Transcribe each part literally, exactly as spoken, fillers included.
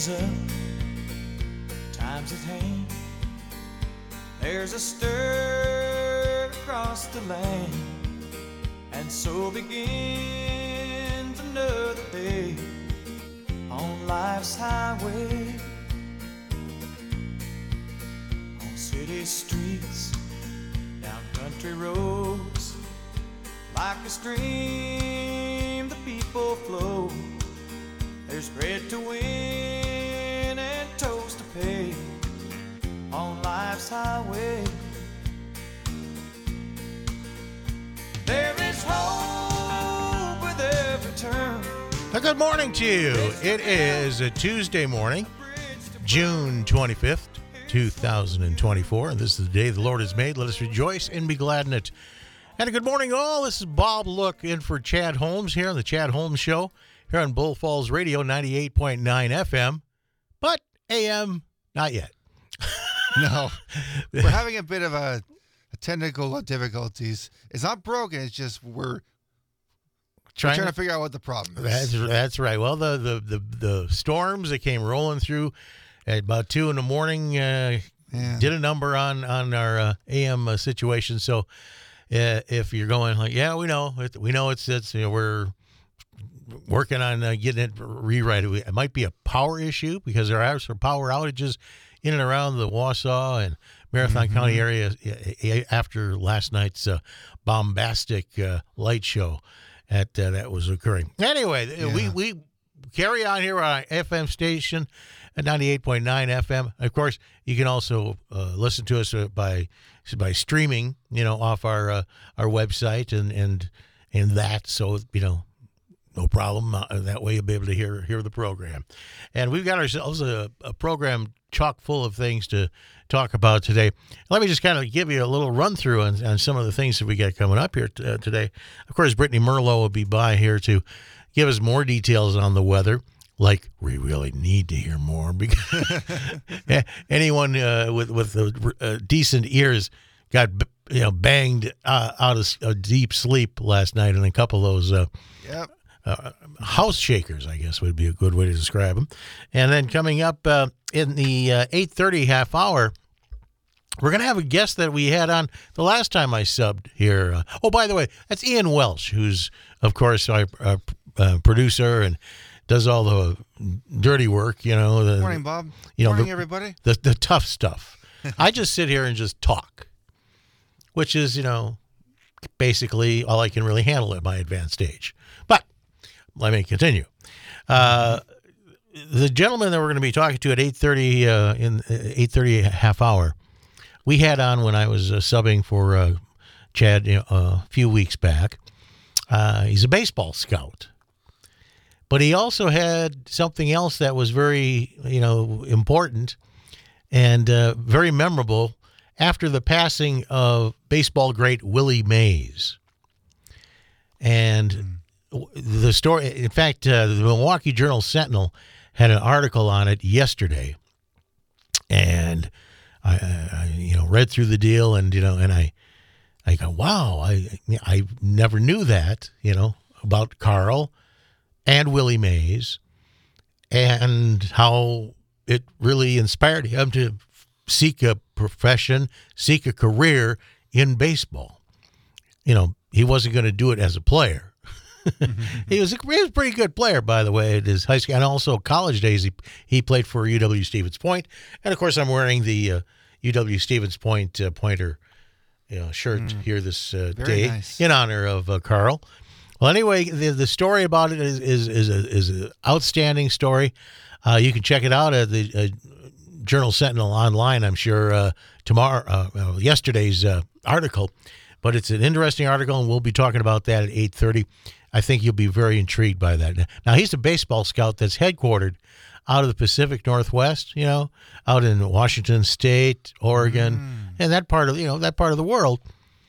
rise up, time's at hand. There's a stir across the land, and so begins another day on life's highway. On city streets, down country roads, like a stream the people flow. There's bread to win and toast to pay on life's highway. There is hope with every turn. A good morning to you. It is a Tuesday morning, June twenty-fifth, two thousand twenty-four, and this is the day the Lord has made. Let us rejoice and be glad in it. And a good morning, all. This is Bob Look in for Chad Holmes here on the Chad Holmes Show here on Bull Falls Radio, ninety-eight point nine F M, but A M, not yet. No, we're having a bit of a, a technical difficulties. It's not broken. It's just we're trying, we're trying to, to figure out what the problem is. That's, that's right. Well, the, the, the, the storms that came rolling through at about two in the morning uh, yeah. did a number on, on our uh, A M uh, situation. So uh, if you're going like, yeah, we know, it, we know it's, it's you know, we're working on uh, getting it rewrite. It might be a power issue because there are some power outages in and around the Wausau and Marathon mm-hmm. County area after last night's uh, bombastic uh, light show at uh, that was occurring. Anyway, yeah. we we carry on here on our F M station at ninety-eight point nine F M. Of course, you can also uh, listen to us by by streaming, you know, off our uh, our website and and and that. So you know. No problem. Uh, that way you'll be able to hear hear the program. And we've got ourselves a, a program chock full of things to talk about today. Let me just kind of give you a little run through on, on some of the things that we got coming up here t- uh, today. Of course, Brittany Merlo will be by here to give us more details on the weather. Like we really need to hear more because anyone uh, with with uh, uh, decent ears got you know banged uh, out of a deep sleep last night in a couple of those. Uh, yep. Uh, house shakers, I guess, would be a good way to describe them. And then coming up uh, in the uh, eight thirty half hour, we're going to have a guest that we had on the last time I subbed here. Uh, oh, by the way, that's Ian Welsh, who's, of course, our, our uh, producer and does all the dirty work, you know. The, Morning, Bob. You know, Morning, the, everybody. The, the tough stuff. I just sit here and just talk, which is, you know, basically all I can really handle at my advanced age. But let me continue. Uh, the gentleman that we're going to be talking to at eight thirty uh, in eight thirty half hour, we had on when I was uh, subbing for uh, Chad you know, uh, a few weeks back. Uh, he's a baseball scout, but he also had something else that was very you know important and uh, very memorable after the passing of baseball great Willie Mays. And mm. The story, in fact, uh, the Milwaukee Journal-Sentinel had an article on it yesterday, and I, I, you know, read through the deal, and you know, and I, I go, wow, I, I never knew that, you know, about Carl and Willie Mays, and how it really inspired him to seek a profession, seek a career in baseball. You know, he wasn't going to do it as a player. he was a, he was a pretty good player, by the way, at his high school and also college days. He he played for U W Stevens Point, and of course, I'm wearing the uh, U W Stevens Point uh, pointer, you know, shirt mm. here this uh, day nice. in honor of uh, Carl. Well, anyway, the the story about it is is is a, is an outstanding story. Uh, you can check it out at the uh, Journal Sentinel online. I'm sure uh, tomorrow, uh, uh, yesterday's uh, article, but it's an interesting article, and we'll be talking about that at eight thirty. I think you'll be very intrigued by that. Now, he's a baseball scout that's headquartered out of the Pacific Northwest, you know, out in Washington State, Oregon, mm. and that part of, you know, that part of the world.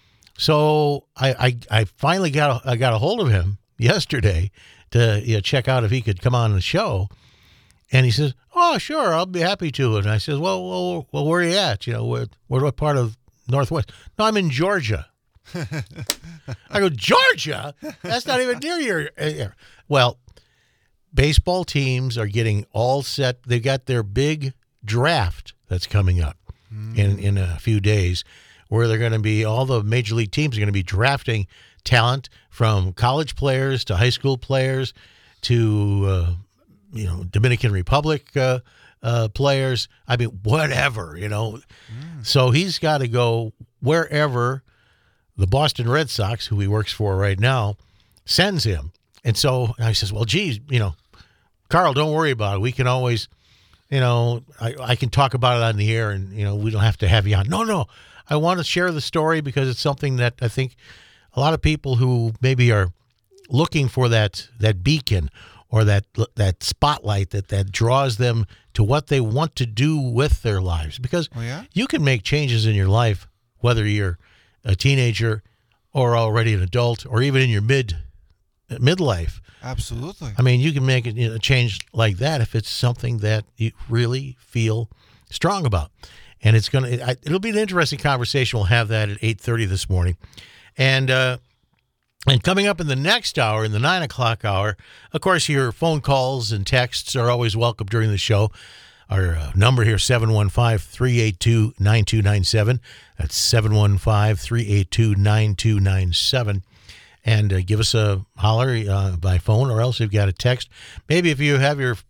So I, I, I finally got a, I got a hold of him yesterday to you know, check out if he could come on the show. And he says, oh, sure, I'll be happy to. And I says, well, well, well where are you at? You know, where, where, what part of Northwest? No, I'm in Georgia. I go, Georgia? That's not even near your. Uh, well, baseball teams are getting all set. They've got their big draft that's coming up mm. in, in a few days, where they're going to be, all the major league teams are going to be drafting talent from college players to high school players to, uh, you know, Dominican Republic uh, uh, players. I mean, whatever, you know. Mm. So he's got to go wherever the Boston Red Sox, who he works for right now, sends him. And so I says, well, geez, you know, Carl, don't worry about it. We can always, you know, I, I can talk about it on the air, and, you know, we don't have to have you on. No, no. I want to share the story because it's something that I think a lot of people who maybe are looking for that that beacon or that that spotlight that, that draws them to what they want to do with their lives. Because oh, yeah? you can make changes in your life, whether you're a teenager or already an adult or even in your mid midlife. Absolutely. I mean, you can make a, you know, a change like that if it's something that you really feel strong about. And it's going to, it, it'll be an interesting conversation. We'll have that at eight thirty this morning. And, uh, and coming up in the next hour, in the nine o'clock hour, of course, your phone calls and texts are always welcome during the show. Our uh, number here, seven one five, three eight two, nine two nine seven. That's seven one five, three eight two, nine two nine seven. And uh, give us a holler uh, by phone, or else you've got a text. Maybe if you have your...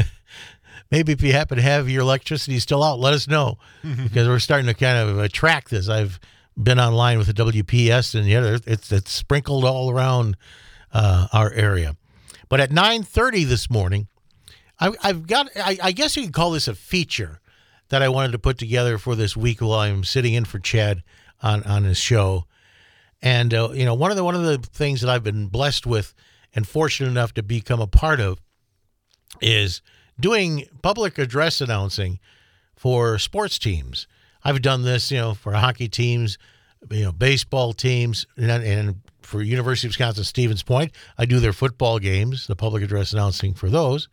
Maybe if you happen to have your electricity still out, let us know, because we're starting to kind of uh, track this. I've been online with the W P S, and yeah, it's it's sprinkled all around uh, our area. But at nine thirty this morning, I, I've got, I, I guess you could call this a feature that I wanted to put together for this week while I'm sitting in for Chad on, on his show. And, uh, you know, one of the one of the things that I've been blessed with and fortunate enough to become a part of is doing public address announcing for sports teams. I've done this, you know, for hockey teams, you know, baseball teams, and, and for University of Wisconsin-Stevens Point, I do their football games, the public address announcing for those.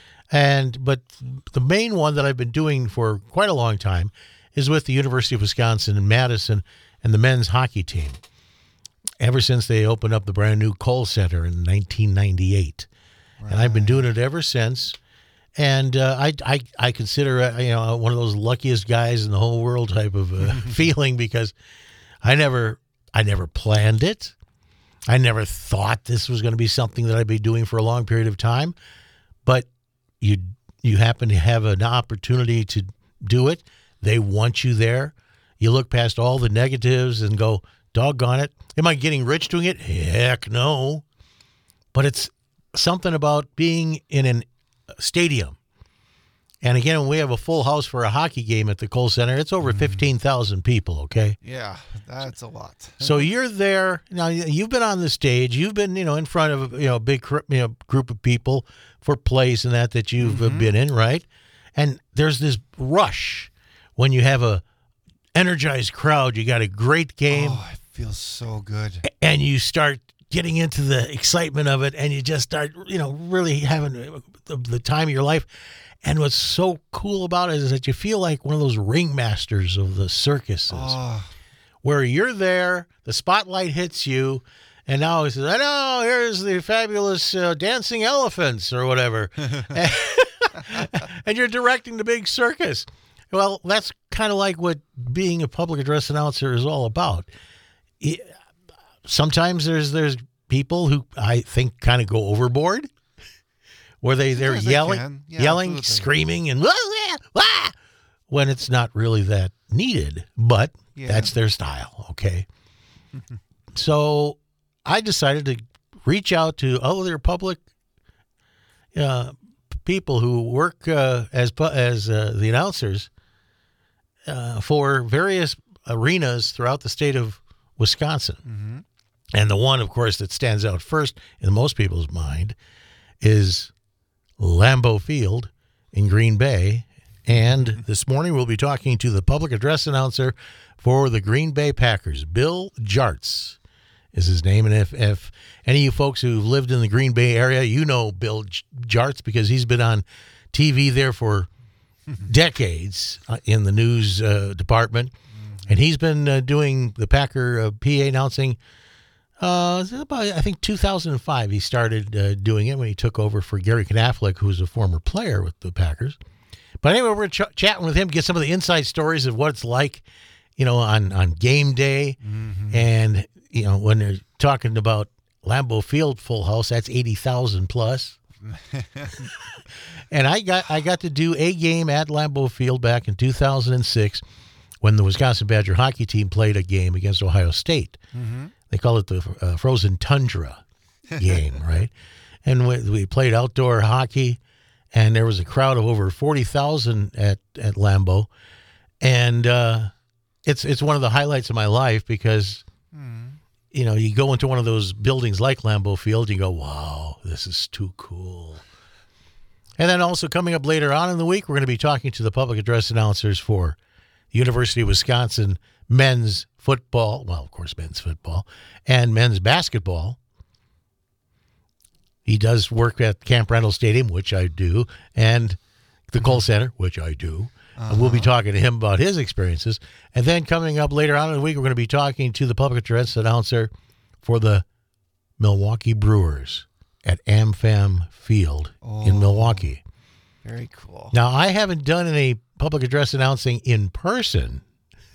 And but the main one that I've been doing for quite a long time is with the University of Wisconsin in Madison and the men's hockey team. Ever since they opened up the brand new Kohl Center in nineteen ninety-eight, right. And I've been doing it ever since. And uh, I, I, I consider uh, you know one of those luckiest guys in the whole world type of uh, feeling, because I never I never planned it. I never thought this was going to be something that I'd be doing for a long period of time. But you you happen to have an opportunity to do it. They want you there. You look past all the negatives and go, doggone it. Am I getting rich doing it? Heck no. But it's something about being in an stadium. And again, when we have a full house for a hockey game at the Kohl Center, it's over fifteen thousand people, okay? Yeah, that's a lot. So you're there. Now, you've been on the stage. You've been, you know, in front of, you know, a big you know, group of people for plays and that that you've mm-hmm. been in, right? And there's this rush when you have a energized crowd. You got a great game. Oh, it feels so good. And you start getting into the excitement of it, and you just start, you know, really having the, the time of your life. And what's so cool about it is that you feel like one of those ringmasters of the circuses, oh. where you're there, the spotlight hits you, and now it says, I know, here's the fabulous uh, dancing elephants or whatever. and, and you're directing the big circus. Well, that's kind of like what being a public address announcer is all about. It, sometimes there's there's people who I think kind of go overboard, where they, they're yes, yelling, they yeah, yelling, absolutely. screaming, and wah, wah, wah, when it's not really that needed, but yeah. that's their style, okay? So I decided to reach out to other public uh, people who work uh, as as uh, the announcers uh, for various arenas throughout the state of Wisconsin. Mm-hmm. And the one, of course, that stands out first in most people's mind is Lambeau Field in Green Bay. And this morning we'll be talking to the public address announcer for the Green Bay Packers. Bill Jartz is his name. And if, if any of you folks who've lived in the Green Bay area, you know Bill Jartz, because he's been on T V there for decades uh, in the news uh, department. And he's been uh, doing the Packer uh, P A announcing Uh, it was about, I think, two thousand five he started uh, doing it when he took over for Gary Knaflic, who was a former player with the Packers. But anyway, we're ch- chatting with him, get some of the inside stories of what it's like, you know, on, on game day. Mm-hmm. And, you know, when they're talking about Lambeau Field full house, that's eighty thousand plus. And I got I got to do a game at Lambeau Field back in two thousand six when the Wisconsin Badger hockey team played a game against Ohio State. Mm-hmm. They call it the uh, Frozen Tundra game, right? And we, we played outdoor hockey, and there was a crowd of over forty thousand at, at Lambeau. And uh, it's it's one of the highlights of my life because, mm. you know, you go into one of those buildings like Lambeau Field, you go, wow, this is too cool. And then also coming up later on in the week, we're going to be talking to the public address announcers for the University of Wisconsin men's football, well, of course, men's football, and men's basketball. He does work at Camp Randall Stadium, which I do, and the mm-hmm. Kohl Center, which I do. Uh-huh. And we'll be talking to him about his experiences. And then coming up later on in the week, we're going to be talking to the public address announcer for the Milwaukee Brewers at AmFam Field oh, in Milwaukee. Very cool. Now, I haven't done any public address announcing in person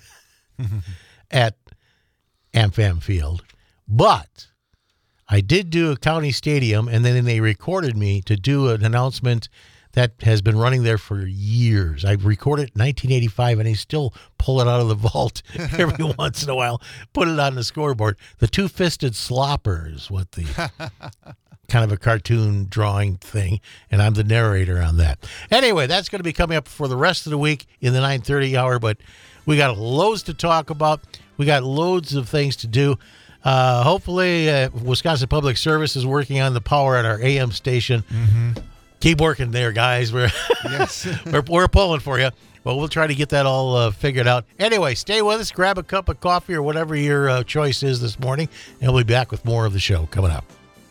at AmFam Field, but I did do a county stadium, and then they recorded me to do an announcement that has been running there for years. I recorded it in nineteen eighty-five, and I still pull it out of the vault every once in a while, put it on the scoreboard. The Two-Fisted Slopper is what the kind of a cartoon drawing thing, and I'm the narrator on that. Anyway, that's going to be coming up for the rest of the week in the nine thirty hour, but we got loads to talk about. We got loads of things to do. Uh, hopefully, uh, Wisconsin Public Service is working on the power at our A M station. Mm-hmm. Keep working there, guys. We're, yes. we're we're pulling for you. But we'll try to get that all uh, figured out. Anyway, stay with us. Grab a cup of coffee or whatever your uh, choice is this morning, and we'll be back with more of the show coming up.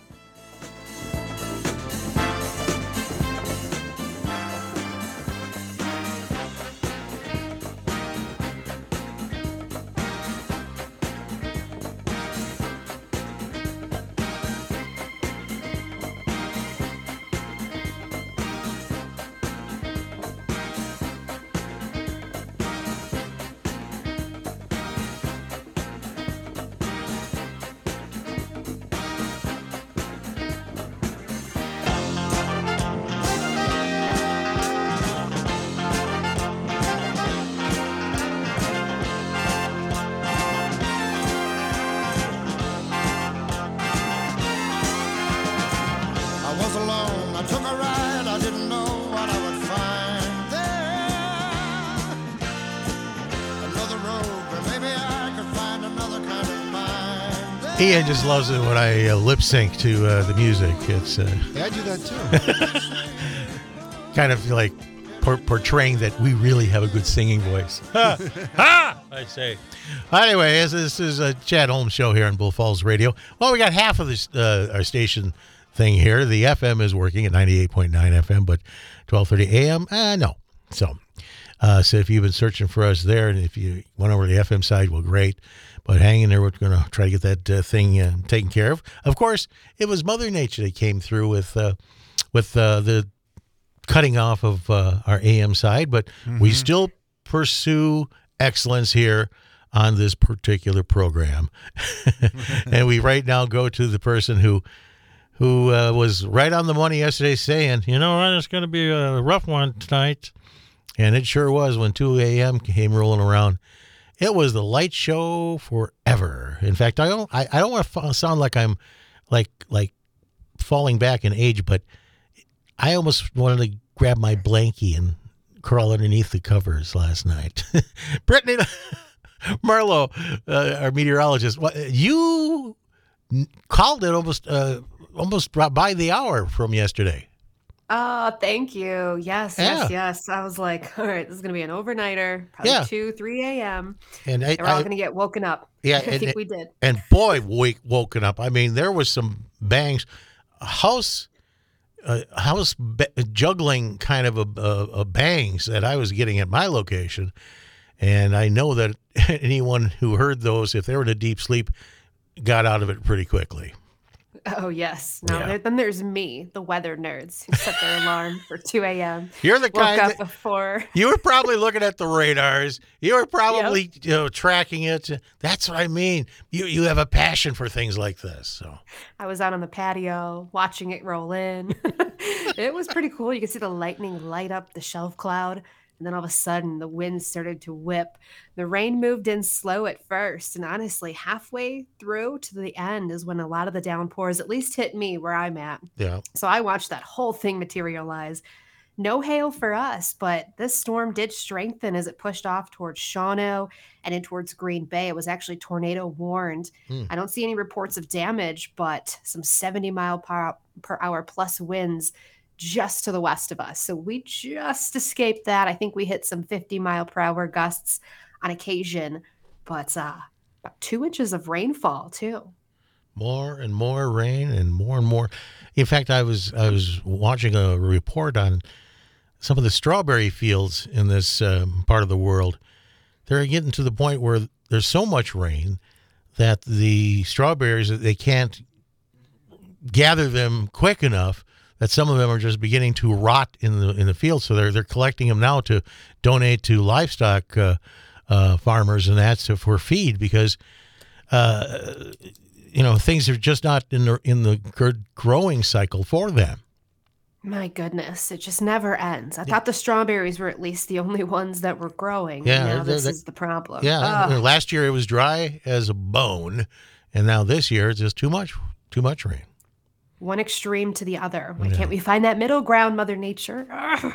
Ian just loves it when I uh, lip sync to uh, the music. It's uh, yeah, I do that too. Kind of like por- portraying that we really have a good singing voice. Ha! Ha! I say. Anyway, this, this is a Chad Holmes show here on Bull Falls Radio. Well, we got half of this uh, our station thing here. The F M is working at ninety-eight point nine F M, but twelve thirty A M, uh, no. So, uh, so if you've been searching for us there, and if you went over to the F M side, well, great. But hang in there, we're going to try to get that uh, thing uh, taken care of. Of course, it was Mother Nature that came through with uh, with uh, the cutting off of uh, our A M side, but mm-hmm. we still pursue excellence here on this particular program. And we right now go to the person who who uh, was right on the money yesterday saying, you know what, it's going to be a rough one tonight. And it sure was when two A M came rolling around. It was the light show forever. In fact, I don't I, I don't want to f- sound like I'm like like falling back in age, but I almost wanted to grab my blankie and crawl underneath the covers last night. Brittany Marlowe, uh, our meteorologist, what, you called it almost uh, almost by the hour from yesterday. Oh, thank you. Yes, Yeah. yes, yes. I was like, all right, this is going to be an overnighter, probably Yeah. two, three a.m. And I, And we're all I- going to get woken up. Yeah, I and- think we did. and boy, wake, woken up. I mean, there was some bangs, house, uh, house ba- juggling kind of a, a, a bangs that I was getting at my location, and I know that anyone who heard those, if they were in a deep sleep, got out of it pretty quickly. Oh, yes. No, Yeah. there, then there's me, the weather nerds, who set their alarm for two a.m. You're the Woke kind up that, before. you were probably looking at the radars. You were probably you know tracking it. That's what I mean. You you have a passion for things like this. So I was out on the patio watching it roll in. It was pretty cool. You could see the lightning light up the shelf cloud. And then all of a sudden, the wind started to whip. The rain moved in slow at first. And honestly, halfway through to the end is when a lot of the downpours at least hit me where I'm at. yeah, So I watched that whole thing materialize. No hail for us, but this storm did strengthen as it pushed off towards Shawano and in towards Green Bay. It was actually tornado warned. Hmm. I don't see any reports of damage, but some seventy mile per, per hour plus winds just to the west of us. So we just escaped that. I think we hit some fifty mile per hour gusts on occasion, but uh, about two inches of rainfall too. more and more rain and more and more. In fact, I was I was watching a report on some of the strawberry fields in this um, part of the world. They're getting to the point where there's so much rain that the strawberries, they can't gather them quick enough, that some of them are just beginning to rot in the in the field. So they're they're collecting them now to donate to livestock uh, uh, farmers and that's to, for feed because uh, you know things are just not in the in the good growing cycle for them. My goodness, it just never ends. I thought the strawberries were at least the only ones that were growing. Yeah, now they're- this they're- is the problem. Yeah, Ugh. you know, last year it was dry as a bone, and now this year it's just too much too much rain. One extreme to the other. Why Yeah. can't we find that middle ground, Mother Nature?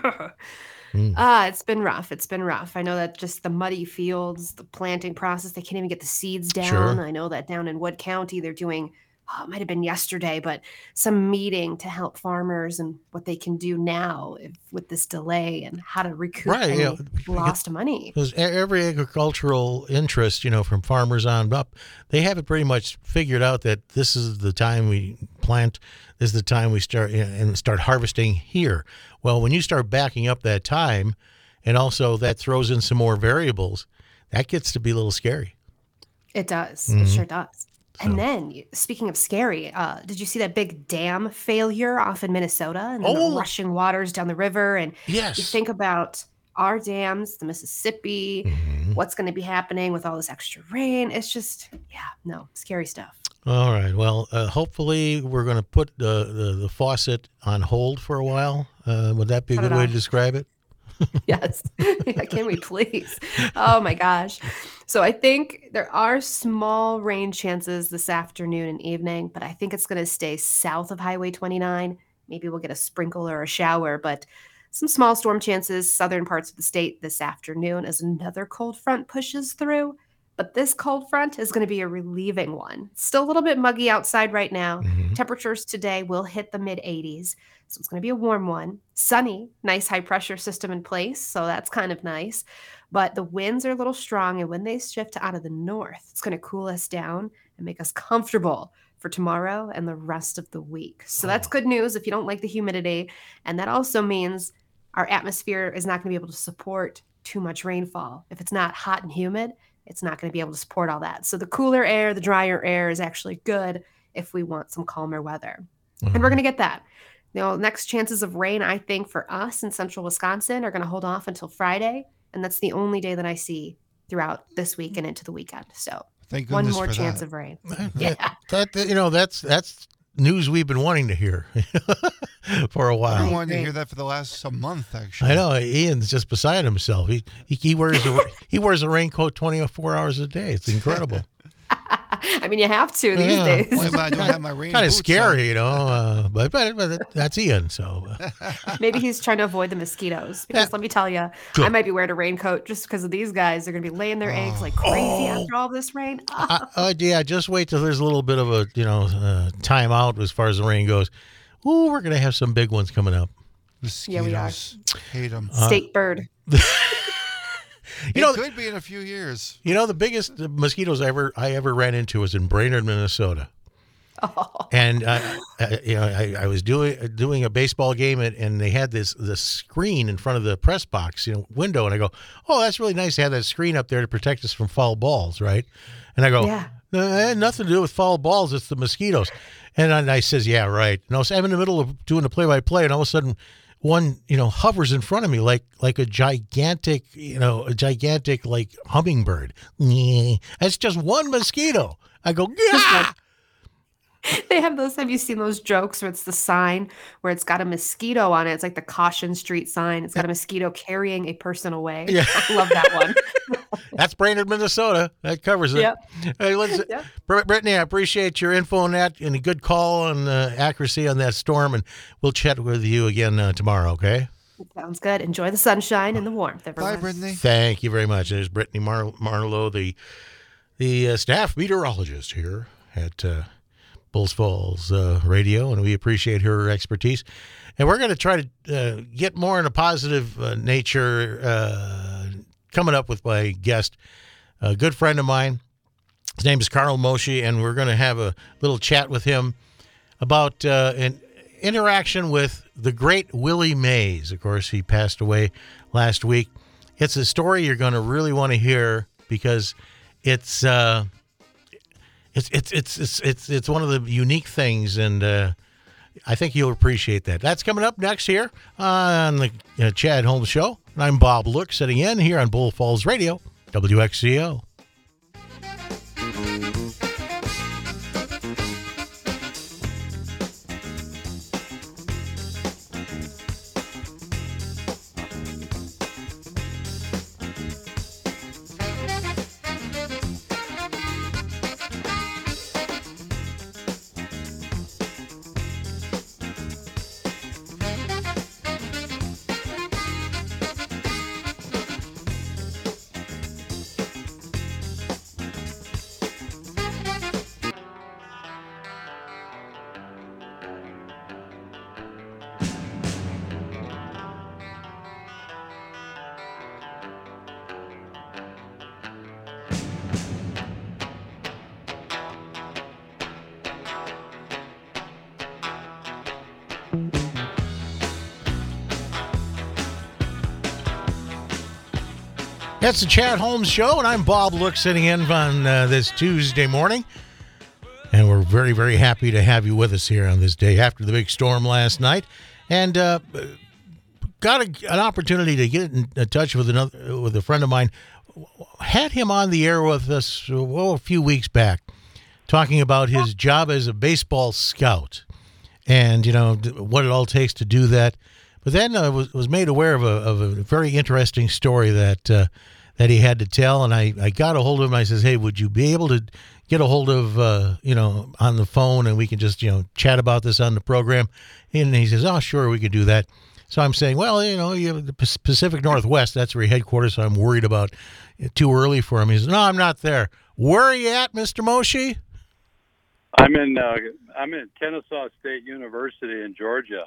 Mm. Ah, it's been rough. It's been rough. I know that just the muddy fields, the planting process, they can't even get the seeds down. Sure. I know that down in Wood County, they're doing, oh, it might have been yesterday, but some meeting to help farmers and what they can do now if, with this delay and how to recoup Right, any yeah. lost money. Because e- every agricultural interest, you know, from farmers on up, they have it pretty much figured out that this is the time we plant, this is the time we start you know, and start harvesting here. Well, when you start backing up that time, and also that throws in some more variables, that gets to be a little scary. It does. Mhm. It sure does. And So- then, you- speaking of scary, uh, did you see that big dam failure off in Minnesota and then Oh. the rushing waters down the river? And Yes. you think about our dams, the Mississippi, Mhm. what's going to be happening with all this extra rain. It's just, yeah, no, scary stuff. All right. Well, uh, hopefully we're going to put the, the the faucet on hold for a while. Uh, would that be a Cut good it way off. to describe it? Yes. Yeah, can we please? Oh my gosh. So I think there are small rain chances this afternoon and evening, but I think it's going to stay south of Highway twenty-nine. Maybe we'll get a sprinkle or a shower, but some small storm chances southern parts of the state this afternoon as another cold front pushes through. But this cold front is going to be a relieving one. It's still a little bit muggy outside right now. Mhm. Temperatures today will hit the mid eighties. So it's going to be a warm one. Sunny, nice high pressure system in place. So that's kind of nice. But the winds are a little strong. And when they shift out of the north, it's going to cool us down and make us comfortable for tomorrow and the rest of the week. So that's good news if you don't like the humidity. And that also means our atmosphere is not going to be able to support too much rainfall. If it's not hot and humid, it's not going to be able to support all that. So the cooler air, the drier air is actually good if we want some calmer weather. And we're going to get that. You know, next chances of rain, I think, for us in central Wisconsin are going to hold off until Friday. And that's the only day that I see throughout this week and into the weekend. So Thank one goodness more for chance that. of rain. That- Yeah. That, that- you know that's that's news we've been wanting to hear for a I've while. been wanting to agree. hear that for the last a month, actually. I know Ian's just beside himself. He he, he wears a he wears a raincoat twenty-four hours a day. It's incredible. I mean, you have to these Yeah. days. Only when I don't have my rain Kind of boots scary, you know. Uh, but but but that's Ian. So uh, Maybe he's trying to avoid the mosquitoes. Because Yeah. let me tell you, Good. I might be wearing a raincoat just because of these guys. They're going to be laying their eggs like crazy Oh. after all this rain. I, uh, yeah, just wait till there's a little bit of a you know uh, time out as far as the rain goes. Ooh, we're gonna have some big ones coming up. Mosquitoes. Yeah, we are. Hate them. State bird. You know, it could be in a few years. you know the biggest mosquitoes I ever I ever ran into was in Brainerd, Minnesota. Oh, And uh, uh, you know, I, I was doing doing a baseball game, and, and they had this this screen in front of the press box, you know, window, and I go, "Oh, that's really nice to have that screen up there to protect us from foul balls, right?" And I go, yeah. Uh, it had nothing to do with foul balls. It's the mosquitoes. And I, I says, yeah, right. And I was, I'm in the middle of doing the play-by-play, and all of a sudden, one, you know, hovers in front of me like like a gigantic, you know, a gigantic, like, hummingbird. It's just one mosquito. I go, yeah. They have those. Have you seen those jokes where it's the sign where it's got a mosquito on it? It's like the Caution Street sign. It's got a mosquito carrying a person away. Yeah. I love that one. That's Brainerd, Minnesota. That covers it. Yep. Hey, let's, Yep. Br- Brittany, I appreciate your info on that and a good call and uh, accuracy on that storm. And we'll chat with you again uh, tomorrow, okay? Sounds good. Enjoy the sunshine and the warmth, everyone. Bye, Brittany. Thank you very much. There's Brittany Mar- Marlowe, the the uh, staff meteorologist here at uh, Bulls Falls uh, Radio, and we appreciate her expertise. And we're going to try to uh, get more in a positive uh, nature uh, coming up with my guest, a good friend of mine. His name is Carl Moshe, and we're going to have a little chat with him about uh, an interaction with the great Willie Mays. Of course, he passed away last week. It's a story you're going to really want to hear because it's uh, it's, it's it's it's it's it's one of the unique things, and uh, I think you'll appreciate that. That's coming up next here on the uh, Chad Holmes Show. And I'm Bob Look, sitting in here on Bull Falls Radio, W X C O. That's the Chad Holmes Show, and I'm Bob Look, sitting in on uh, this Tuesday morning. And we're very, very happy to have you with us here on this day after the big storm last night. And uh, got a, an opportunity to get in touch with another with a friend of mine. Had him on the air with us well, a few weeks back, talking about his job as a baseball scout and, you know, what it all takes to do that. But then I uh, was, was made aware of a, of a very interesting story that uh, that he had to tell, and I, I got a hold of him. I says, hey, would you be able to get a hold of, uh, you know, on the phone, and we can just, you know, chat about this on the program? And he says, oh, sure, we could do that. So I'm saying, well, you know, you have the Pacific Northwest, that's where he headquarters, so I'm worried about it too early for him. He says, no, I'm not there. Where are you at, Mister Moshe? I'm in uh, I'm in Kennesaw State University in Georgia.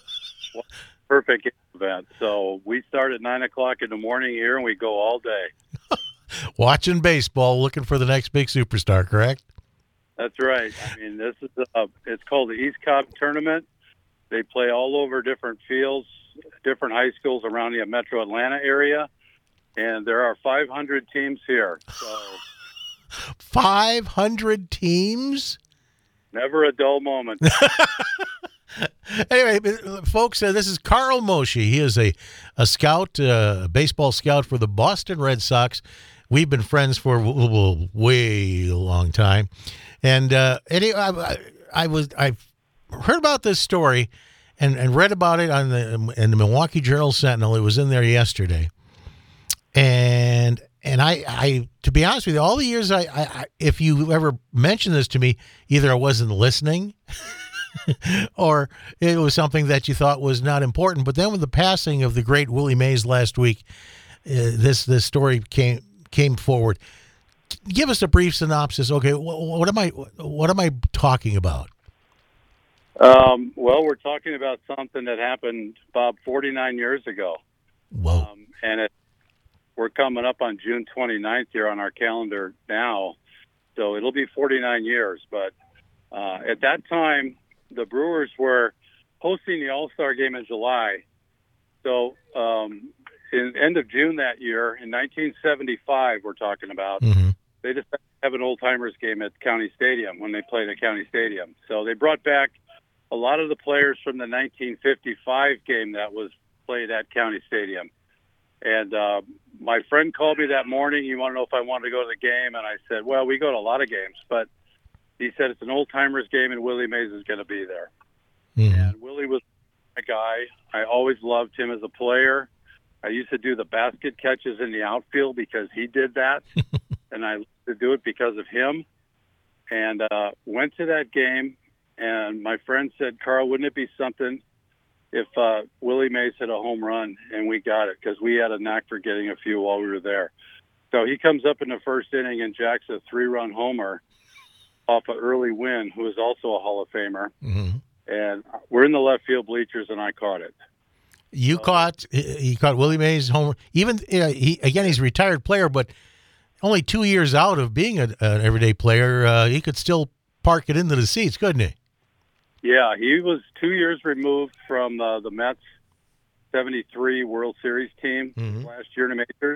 Perfect event. So we start at nine o'clock in the morning here, and we go all day. Watching baseball, looking for the next big superstar, correct? That's right. I mean, this is a, it's called the East Cobb Tournament. They play all over different fields, different high schools around the Metro Atlanta area, and there are five hundred teams here. So five hundred teams? Never a dull moment. Anyway, folks, uh, this is Carl Moshe. He is a, a scout, uh, a baseball scout for the Boston Red Sox. We've been friends for a w- w- way long time. And uh, anyway, I, I was I heard about this story and, and read about it on the in the Milwaukee Journal Sentinel. It was in there yesterday. And and I, I to be honest with you, all the years I, I, I if you ever mentioned this to me, either I wasn't listening or it was something that you thought was not important. But then with the passing of the great Willie Mays last week, uh, this this story came came forward. Give us a brief synopsis. Okay, what, what am I what am I talking about? Um, well, we're talking about something that happened, Bob, forty-nine years ago. Whoa. Um, and it, we're coming up on June twenty-ninth here on our calendar now. So it'll be forty-nine years. But uh, at that time, the Brewers were hosting the All-Star Game in July. So um, in end of June that year, in nineteen seventy-five, we're talking about, Mm-hmm. they just have an old timers game at County Stadium when they played at County Stadium. So they brought back a lot of the players from the nineteen fifty-five game that was played at County Stadium. And uh, my friend called me that morning. He wanted to know if I wanted to go to the game. And I said, well, we go to a lot of games. But he said it's an old timers game and Willie Mays is going to be there. Mm-hmm. And Willie was a guy. I always loved him as a player. I used to do the basket catches in the outfield because he did that. And I loved to do it because of him. And uh, went to that game. And my friend said, Carl, wouldn't it be something if uh, Willie Mays hit a home run and we got it, because we had a knack for getting a few while we were there. So he comes up in the first inning and jacks a three-run homer off an early win, who is also a Hall of Famer. Mm-hmm. And we're in the left field bleachers, and I caught it. You so, caught he caught Willie Mays homer. Even uh, he again, he's a retired player, but only two years out of being a, an everyday player, uh, he could still park it into the seats, couldn't he? Yeah, he was two years removed from uh, the Mets seventy-three World Series team Mm-hmm. last year in the majors.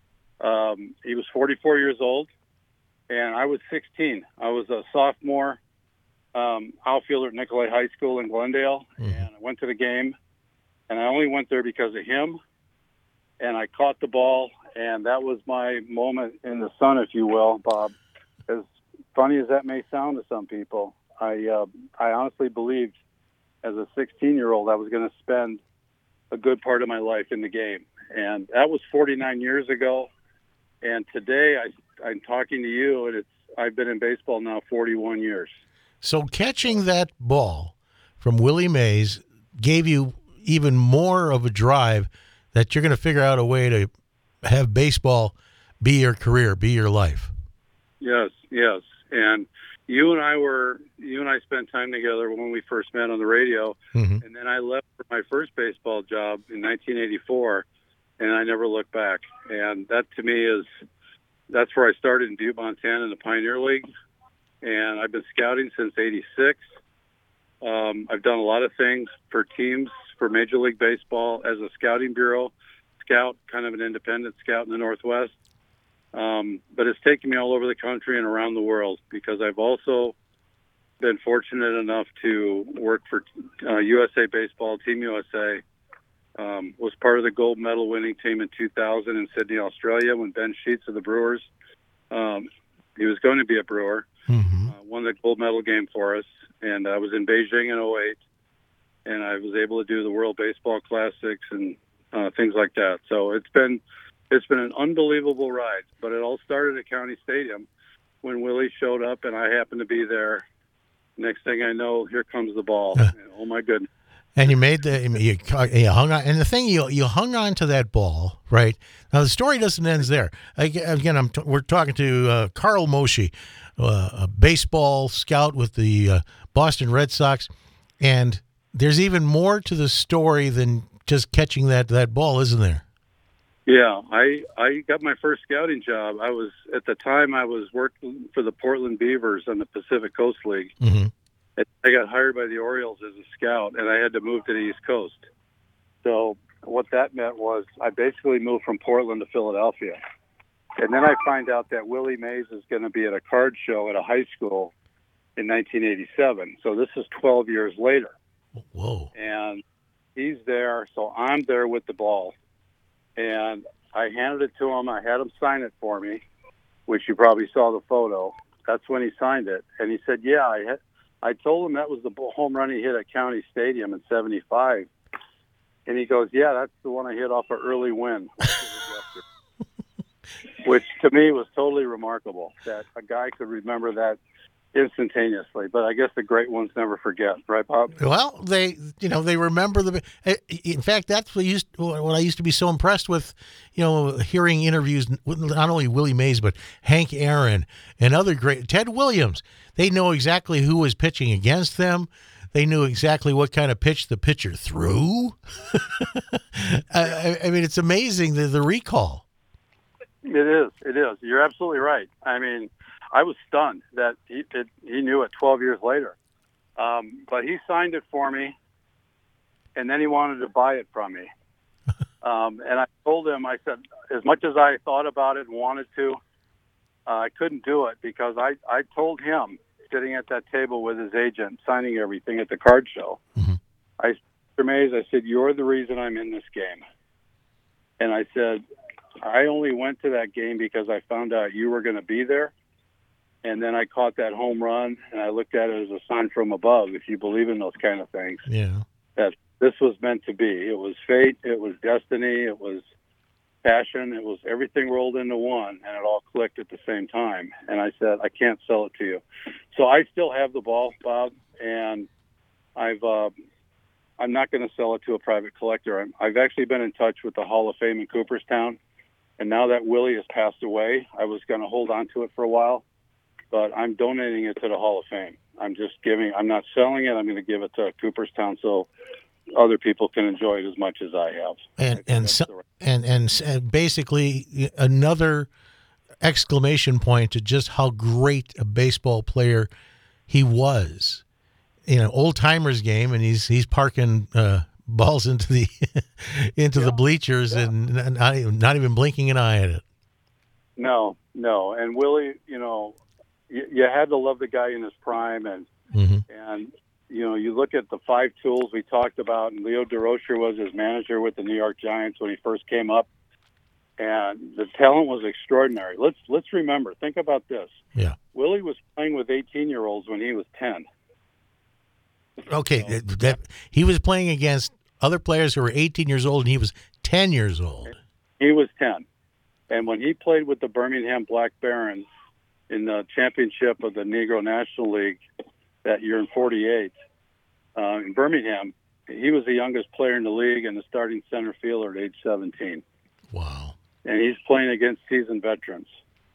Um, he was forty-four years old, and I was sixteen. I was a sophomore um, outfielder at Nicolay High School in Glendale, Mhm. and I went to the game, and I only went there because of him, and I caught the ball, and that was my moment in the sun, if you will, Bob. As funny as that may sound to some people, I uh, I honestly believed as a sixteen-year-old I was going to spend a good part of my life in the game. And that was forty-nine years ago. And today I, I'm talking to you, and it's I've been in baseball now forty-one years. So catching that ball from Willie Mays gave you even more of a drive that you're going to figure out a way to have baseball be your career, be your life. Yes, yes. And you and I were, you and I spent time together when we first met on the radio. Mm-hmm. And then I left for my first baseball job in nineteen eighty-four, and I never looked back. And that to me is, that's where I started in Butte, Montana in the Pioneer League. And I've been scouting since eighty-six. Um, I've done a lot of things for teams, for Major League Baseball as a scouting bureau, scout, kind of an independent scout in the Northwest. Um, but it's taken me all over the country and around the world, because I've also been fortunate enough to work for uh, U S A Baseball, Team U S A. Um, was part of the gold medal winning team in two thousand in Sydney, Australia, when Ben Sheets of the Brewers, um, he was going to be a Brewer, Mm-hmm. uh, won the gold medal game for us. And I was in Beijing in oh eight, and I was able to do the World Baseball Classics and uh, things like that. So it's been it's been an unbelievable ride. But it all started at County Stadium when Willie showed up, and I happened to be there. Next thing I know, here comes the ball. And, oh my goodness! And you made the you, you hung on, and the thing you you hung on to that ball, right? Now the story doesn't end there. Again, I'm t- we're talking to uh, Carl Moshe, uh, a baseball scout with the uh, Boston Red Sox, and there's even more to the story than just catching that that ball, isn't there? Yeah, I I got my first scouting job. I was at the time I was working for the Portland Beavers on the Pacific Coast League. Mm-hmm. I got hired by the Orioles as a scout, and I had to move to the East Coast. So what that meant was I basically moved from Portland to Philadelphia. And then I find out that Willie Mays is going to be at a card show at a high school in nineteen eighty-seven. So this is twelve years later. Whoa. And he's there, so I'm there with the ball. And I handed it to him. I had him sign it for me, which you probably saw the photo. That's when he signed it. And he said, yeah, I had, I told him that was the home run he hit at County Stadium in seventy-five. And he goes, yeah, that's the one I hit off an early win. Which to me was totally remarkable that a guy could remember that instantaneously. But I guess the great ones never forget, right, Bob? Well, they, you know, they remember the. In fact, that's what used what I used to be so impressed with, you know, hearing interviews with not only Willie Mays but Hank Aaron and other great Ted Williams. They know exactly who was pitching against them. They knew exactly what kind of pitch the pitcher threw. I, I mean, it's amazing the the recall. It is. It is. You're absolutely right. I mean, I was stunned that he it, he knew it twelve years later. Um, but he signed it for me, and then he wanted to buy it from me. Um, and I told him, I said, as much as I thought about it and wanted to, uh, I couldn't do it because I, I told him, sitting at that table with his agent, signing everything at the card show, Mm-hmm. I said, Mister Mays, I said, you're the reason I'm in this game. And I said, I only went to that game because I found out you were going to be there. And then I caught that home run, and I looked at it as a sign from above, if you believe in those kind of things. Yeah. That this was meant to be. It was fate. It was destiny. It was passion. It was everything rolled into one, and it all clicked at the same time. And I said, I can't sell it to you. So I still have the ball, Bob, and I've uh, I'm not going to sell it to a private collector. I'm, I've actually been in touch with the Hall of Fame in Cooperstown, and now that Willie has passed away, I was going to hold on to it for a while, but I'm donating it to the Hall of Fame. I'm just giving. I'm not selling it. I'm going to give it to Cooperstown so other people can enjoy it as much as I have. And I think and that's so, the right- and and and basically another exclamation point to just how great a baseball player he was. You know, old timers game, and he's he's parking uh, balls into the into the bleachers yeah. and not even, not even blinking an eye at it. No, no. And Willie, you know, you, you had to love the guy in his prime, and Mm-hmm. and you know, you look at the five tools we talked about, and Leo DeRocher was his manager with the New York Giants when he first came up, and the talent was extraordinary. Let's let's remember, think about this. Yeah. Willie was playing with eighteen-year-olds when he was ten. Okay, that, that he was playing against other players who were eighteen years old, and he was ten years old. He was ten. And when he played with the Birmingham Black Barons in the championship of the Negro National League that year in forty-eight, uh, in Birmingham, he was the youngest player in the league and the starting center fielder at age seventeen. Wow. And he's playing against seasoned veterans.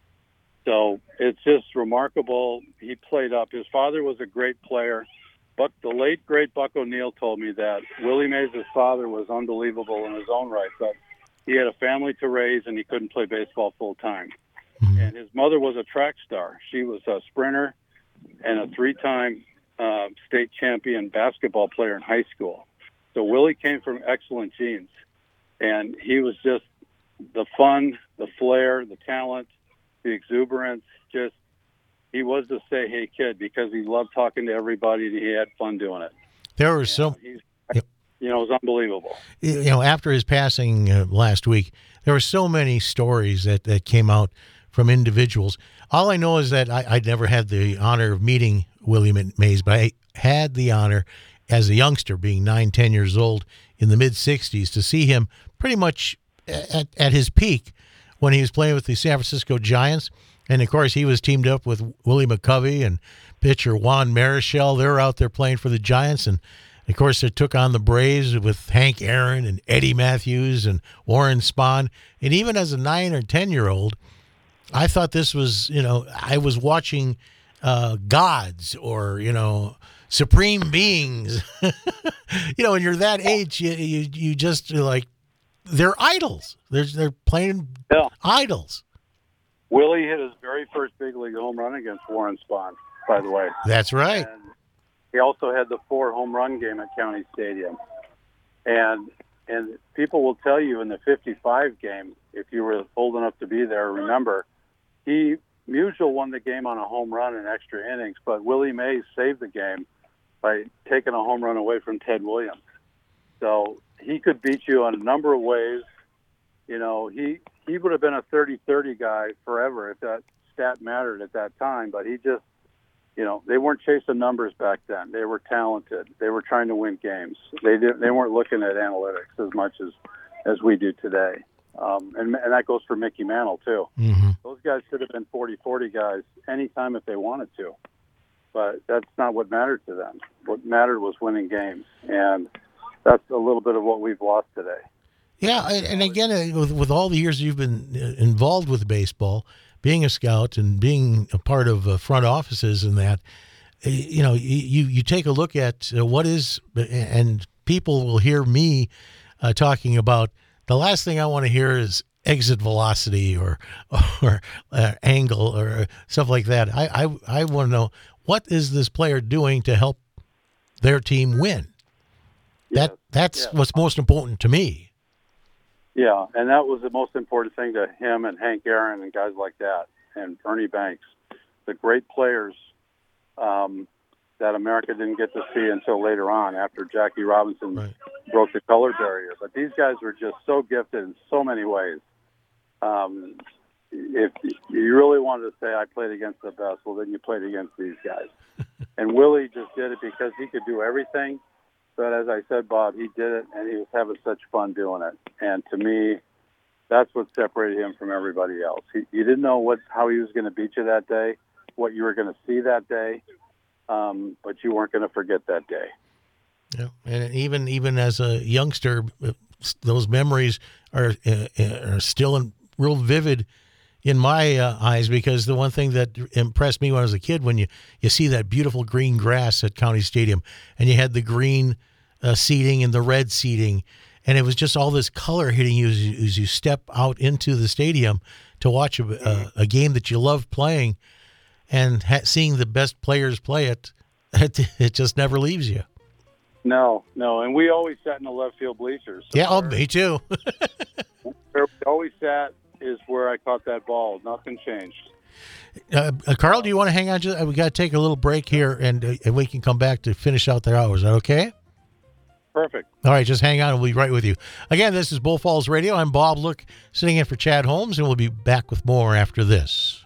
So it's just remarkable. He played up. His father was a great player. Buck, the late, great Buck O'Neill told me that Willie Mays' father was unbelievable in his own right, but he had a family to raise and he couldn't play baseball full time. Mm-hmm. And his mother was a track star. She was a sprinter and a three-time uh, state champion basketball player in high school. So Willie came from excellent genes, and he was just the fun, the flair, the talent, the exuberance. Just he was the say hey kid because he loved talking to everybody and he had fun doing it. There were so He's, you know, it was unbelievable. you know, after his passing uh, last week, there were so many stories that, that came out from individuals. All I know is that I, I'd never had the honor of meeting Willie Mays, but I had the honor as a youngster, being nine, ten years old in the mid-sixties, to see him pretty much at, at his peak when he was playing with the San Francisco Giants. And, of course, he was teamed up with Willie McCovey and pitcher Juan Marichal. They were out there playing for the Giants, and of course, they took on the Braves with Hank Aaron and Eddie Matthews and Warren Spahn. And even as a nine or ten-year-old, I thought this was, you know, I was watching uh, gods or, you know, supreme beings. You know, when you're that age, you you, you just are like, they're idols. They're, they're playing Yeah. idols. Willie hit his very first big league home run against Warren Spahn, by the way. That's right. And he also had the four home run game at County Stadium. And and people will tell you in the fifty-five game, if you were old enough to be there, remember, he Musial won the game on a home run in extra innings, but Willie Mays saved the game by taking a home run away from Ted Williams. So he could beat you in a number of ways. You know, he, he would have been a thirty thirty guy forever if that stat mattered at that time, but he just, you know, they weren't chasing numbers back then. They were talented. They were trying to win games. They didn't. They weren't looking at analytics as much as, as we do today. Um, and and that goes for Mickey Mantle too. Mm-hmm. Those guys should have been forty forty guys anytime if they wanted to, but that's not what mattered to them. What mattered was winning games, and that's a little bit of what we've lost today. Yeah, and, and again, uh, with, with all the years you've been uh, involved with baseball, being a scout and being a part of uh, front offices and that, uh, you know, you, you take a look at uh, what is, and people will hear me uh, talking about, the last thing I want to hear is exit velocity or or uh, angle or stuff like that. I, I, I want to know, what is this player doing to help their team win? That Yes, That's yes. what's most important to me. Yeah, and that was the most important thing to him and Hank Aaron and guys like that. and Ernie Banks, the great players um, that America didn't get to see until later on after Jackie Robinson Right. broke the color barrier. But these guys were just so gifted in so many ways. Um, if you really wanted to say I played against the best, well, then you played against these guys. And Willie just did it because he could do everything. But as I said, Bob, he did it, and he was having such fun doing it. And to me, that's what separated him from everybody else. He, you didn't know what how he was going to beat you that day, what you were going to see that day, um, but you weren't going to forget that day. Yeah, and even even as a youngster, those memories are uh, are still in, real vivid in my uh, eyes, because the one thing that impressed me when I was a kid, when you, you see that beautiful green grass at County Stadium, and you had the green uh, seating and the red seating, and it was just all this color hitting you as you, as you step out into the stadium to watch a, a, a game that you love playing, and ha- seeing the best players play it, it, it just never leaves you. No, no, and we always sat in the left field bleachers. So Yeah, oh, where, me too. where we always sat is where I caught that ball. Nothing changed. Uh, uh, Carl, do you want to hang on? Just, uh, we got to take a little break here, and uh, and we can come back to finish out their hours. Is that okay? Perfect. All right, just hang on. We'll be right with you. Again, this is Bull Falls Radio. I'm Bob Look, sitting in for Chad Holmes, and we'll be back with more after this.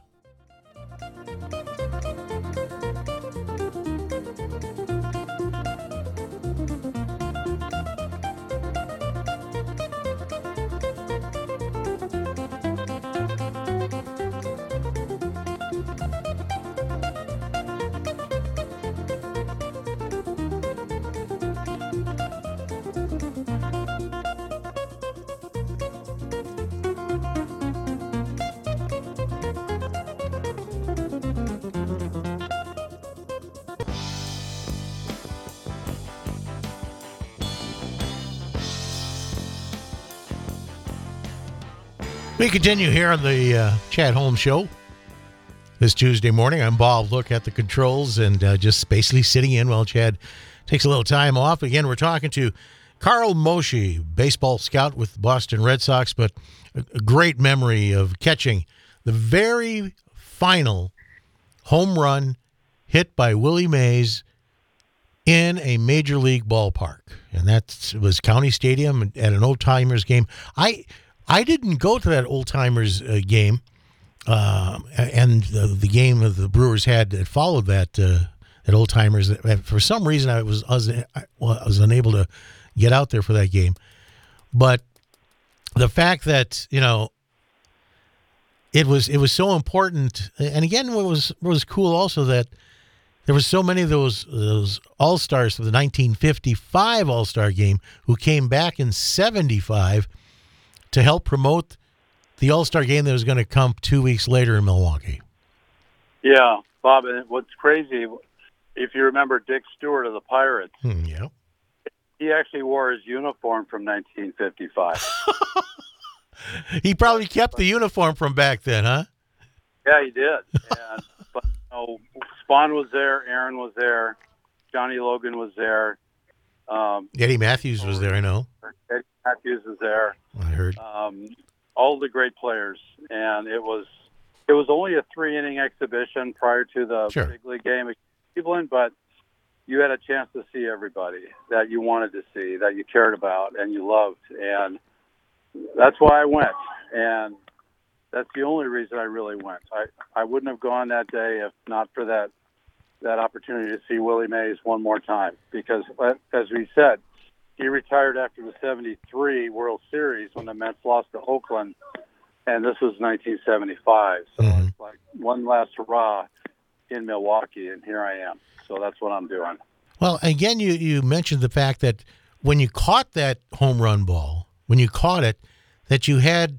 We continue here on the uh, Chad Holmes Show this Tuesday morning. I'm Bob Look at the controls, and uh, just basically sitting in while Chad takes a little time off. Again, we're talking to Carl Moshe, baseball scout with the Boston Red Sox, but a, a great memory of catching the very final home run hit by Willie Mays in a major league ballpark, and that was County Stadium at an Old Timers game. I I didn't go to that Old Timers uh, game, uh, and the, the game that the Brewers had that followed that uh, at Old Timers. For some reason, I was I was, I was unable to get out there for that game. But the fact that, you know, it was it was so important, and again, what was what was cool also that there was so many of those those All Stars for the nineteen fifty-five All Star game who came back in seventy-five. To help promote the All-Star game that was going to come two weeks later in Milwaukee. Yeah, Bob, and what's crazy, if you remember Dick Stewart of the Pirates, Hmm, yeah. he actually wore his uniform from nineteen fifty-five. He probably kept the uniform from back then, huh? Yeah, he did. And, but you know, Spawn was there, Aaron was there, Johnny Logan was there. Um, Eddie Matthews was there, I know. Eddie Matthews was there. I heard. Um, all the great players, and it was it was only a three inning exhibition prior to the Sure. big league game at Cleveland, but you had a chance to see everybody that you wanted to see, that you cared about, and you loved, and that's why I went. And that's the only reason I really went. I I wouldn't have gone that day if not for that that opportunity to see Willie Mays one more time, because as we said, he retired after the seventy-three World Series when the Mets lost to Oakland, and this was nineteen seventy-five. So Mhm. it's like one last hurrah in Milwaukee, and here I am. So that's what I'm doing. Well, again, you, you mentioned the fact that when you caught that home run ball, when you caught it, that you had,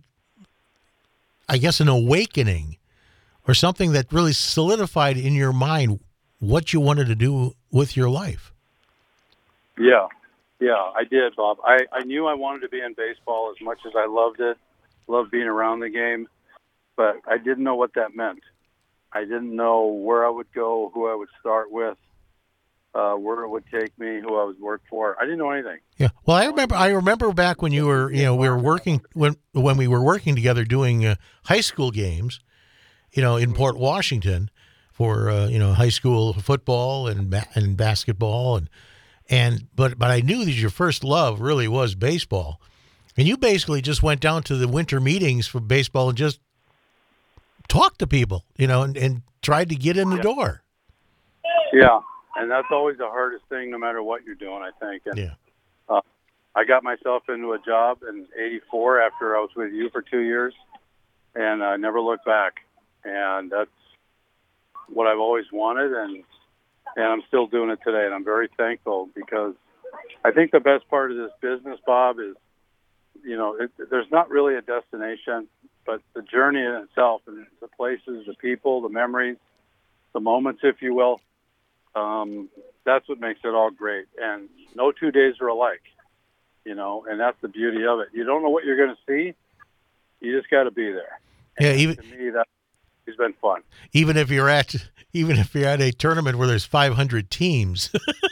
I guess, an awakening or something that really solidified in your mind what you wanted to do with your life. Yeah, yeah, I did, Bob. I, I knew I wanted to be in baseball as much as I loved it, loved being around the game, but I didn't know what that meant. I didn't know where I would go, who I would start with, uh, where it would take me, who I would work for. I didn't know anything. Yeah. Well, I remember. I remember back when you were, you know, we were working when when we were working together doing uh, high school games, you know, in Port Washington for uh, you know high school football and ba- and basketball and and but but I knew that your first love really was baseball, and you basically just went down to the winter meetings for baseball and just talked to people, you know, and, and tried to get in the Yeah. door. Yeah, and that's always the hardest thing, no matter what you're doing, I think. And, Yeah. uh, I got myself into a job in eighty-four after I was with you for two years, and I never looked back. And that's what I've always wanted, and and I'm still doing it today, and I'm very thankful because I think the best part of this business, Bob, is, you know, it, there's not really a destination, but the journey in itself, and the places, the people, the memories, the moments, if you will, um, that's what makes it all great. And no two days are alike, you know, and that's the beauty of it. You don't know what you're going to see. You just got to be there. Yeah, And even to me, that has been fun. even if you're at even if you're at a tournament where there's five hundred teams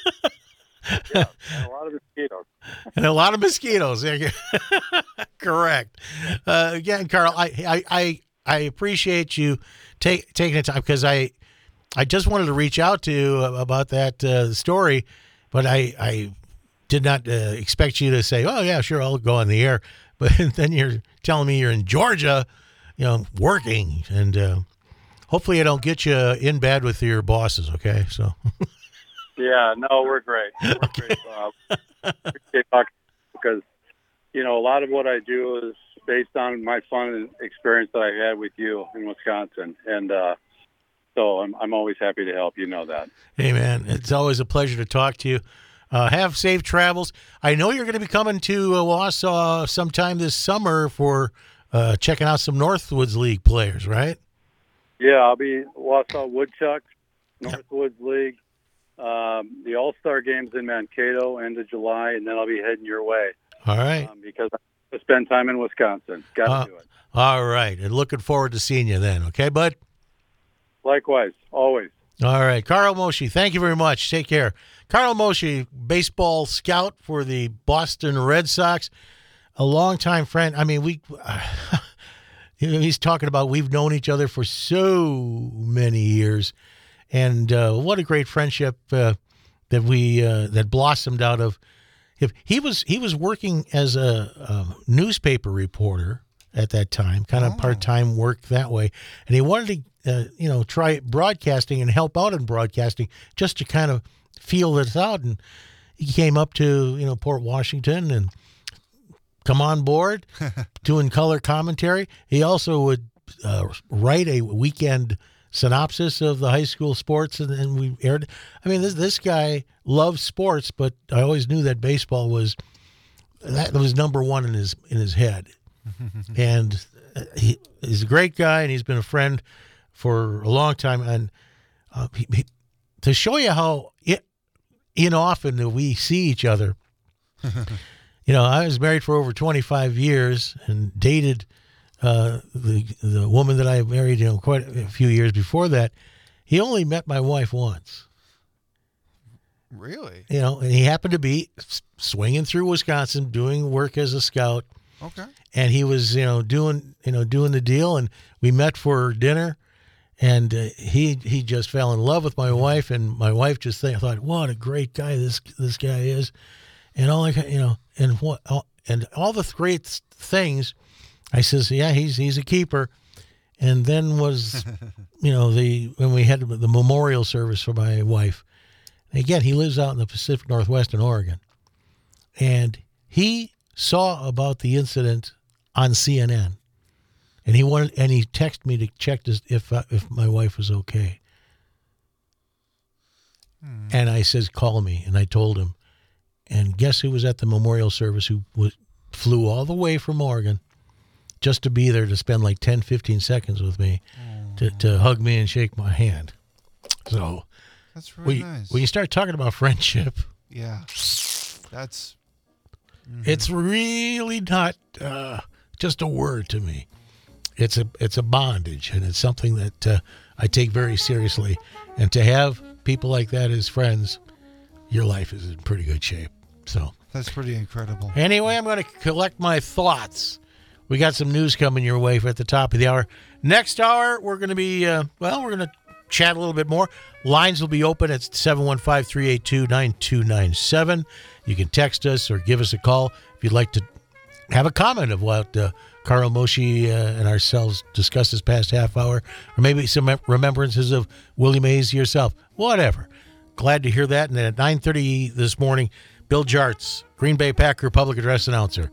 Yeah, and a lot of mosquitoes. and a lot of mosquitoes. Yeah, correct. Uh, again, Carl, I, I I I appreciate you take, taking the time because I I just wanted to reach out to you about that uh, story, but I I did not uh, expect you to say, oh yeah, sure, I'll go on the air. But then you're telling me you're in Georgia, you know, working, and uh, hopefully I don't get you in bad with your bosses. Okay, so. Yeah, no, we're great. We're great, Bob. Appreciate talking because, you know, a lot of what I do is based on my fun and experience that I had with you in Wisconsin. And uh, so I'm, I'm always happy to help. You know that. Hey, man, it's always a pleasure to talk to you. Uh, have safe travels. I know you're going to be coming to uh, Wausau sometime this summer for uh, checking out some Northwoods League players, right? Yeah, I'll be Wausau Woodchucks, Northwoods League. Um, the All-Star Game's in Mankato, end of July, and then I'll be heading your way All right. um, because I spend time in Wisconsin. Got to Uh, do it. All right. And looking forward to seeing you then. Okay, bud? Likewise, always. All right. Carl Moshe, thank you very much. Take care. Carl Moshe, baseball scout for the Boston Red Sox, a longtime friend. I mean, we you know, he's talking about we've known each other for so many years. And uh, what a great friendship uh, that we uh, that blossomed out of. If he was he was working as a, a newspaper reporter at that time, kind of Oh. part time work that way, and he wanted to uh, you know try broadcasting and help out in broadcasting just to kind of feel this out. And he came up to you know Port Washington and come on board doing color commentary. He also would uh, write a weekend synopsis of the high school sports, and then we aired. I mean, this this guy loves sports, but I always knew that baseball was that was number one in his in his head. And he, he's a great guy, and he's been a friend for a long time. And uh, he, he, to show you how it, inoften that we see each other, you know, I was married for over twenty-five years and dated Uh, the the woman that I married, you know, quite a few years before that. He only met my wife once, Really? you know, and he happened to be s- swinging through Wisconsin doing work as a scout, Okay. and he was, you know, doing, you know, doing the deal, and we met for dinner, and uh, he he just fell in love with my wife, and my wife just think, thought, what a great guy this this guy is, and all I, ca- you know, and what, all, and all the great things. I says, yeah, he's he's a keeper. And then was, you know, the when we had the memorial service for my wife. Again, he lives out in the Pacific Northwest in Oregon. And he saw about the incident on C N N. And he wanted, and he texted me to check this, if uh, if my wife was okay. Hmm. And I says, call me. And I told him. And guess who was at the memorial service who was, flew all the way from Oregon just to be there to spend like ten, fifteen seconds with me, to, to hug me and shake my hand. So That's really when, nice. when you start talking about friendship, yeah. That's it's really not uh, just a word to me. It's a it's a bondage, and it's something that uh, I take very seriously. And to have people like that as friends, your life is in pretty good shape. So that's pretty incredible. anyway, I'm going to collect my thoughts. We got some news coming your way at the top of the hour. Next hour, we're going to be, uh, well, we're going to chat a little bit more. Lines will be open at seven one five, three eight two, nine two nine seven. You can text us or give us a call if you'd like to have a comment of what uh, Carl Moshe uh, and ourselves discussed this past half hour, or maybe some remembrances of Willie Mays yourself. Whatever. Glad to hear that. And then at nine thirty this morning, Bill Jartz, Green Bay Packer public address announcer.